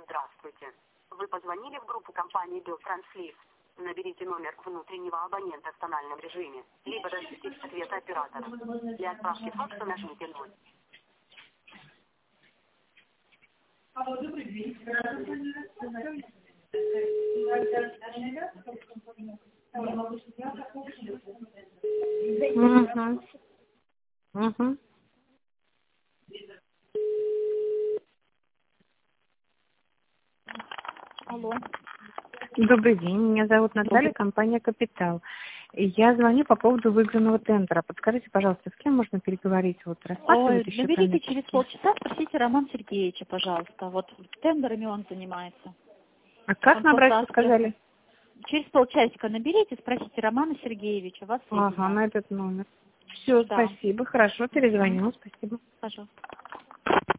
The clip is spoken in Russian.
Здравствуйте. Вы позвонили в группу компании Белтранслив. Наберите номер внутреннего абонента в тональном режиме, либо дождитесь ответа оператора. Для отправки факса нажмите 0. Добрый день. Алло. Добрый день, меня зовут Наталья, компания «Капитал». И я звоню по поводу выигранного тендера. Подскажите, пожалуйста, с кем можно переговорить? Вот рассматривать еще Наберите тендер? через полчаса, спросите Романа Сергеевича, пожалуйста. Вот тендерами он занимается. А как Он набрать, завтра. сказали? Через полчасика наберите, спросите Романа Сергеевича. Вас Ага, соединят. на этот номер. Все, Да. спасибо, хорошо, перезвоню, спасибо. Пожалуйста.